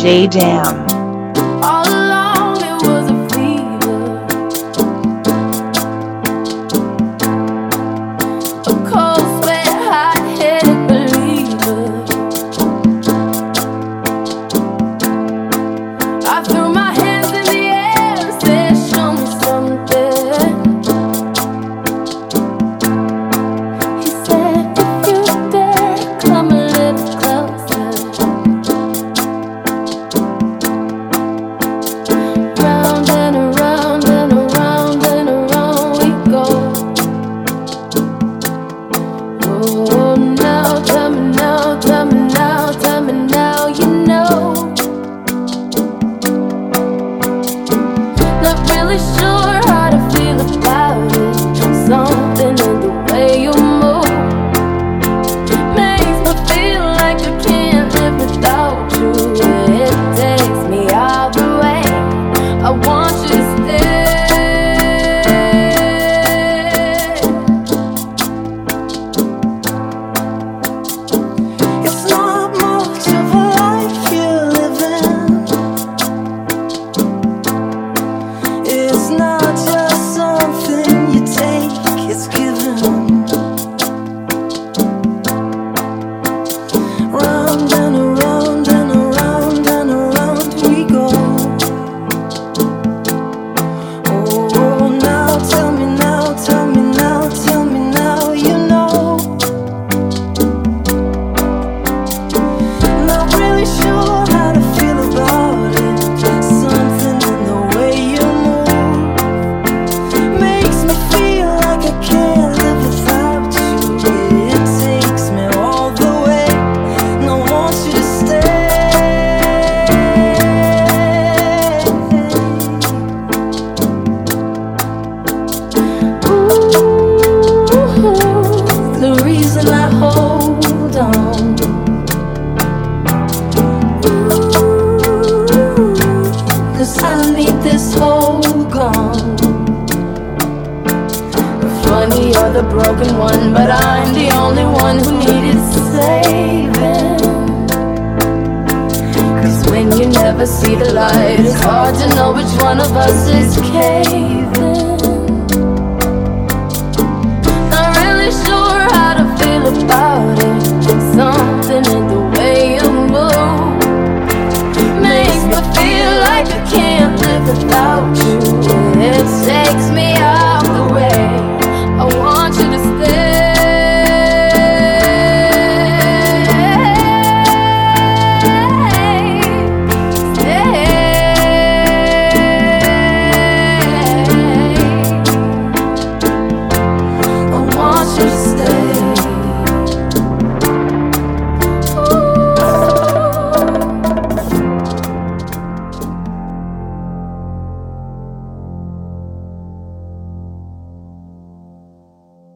DJ Dam. All along it was a fever, a cold sweat, hot-headed believer. I threw my hands in the air and said, show me something. He said, if you dare, come a little closer. Round and around and around and around we go. Oh, now tell me now, tell me now, tell me now, you know. Not really sure how to feel about it. Something in the way you move makes me feel like I can't live without you. It takes me all the way. I want you to stay. It's not much of a life you're living. It's not just something you take, it's given. Round and around and around and around we go. Oh, now tell me now, tell me now, tell me now, you know. Not really sure how to feel about it. Something in the way you move makes me feel like I can't live without you. It takes me all the way, and I want you to stay. Ooh, the reason I hold on. Ooh, 'cause I need this hole gone. Funny, you're the broken one, but I'm the only one who needed saving. 'Cause when you never see the light, it's hard to know which one of us is caving. Not really sure how to feel about it. Something in the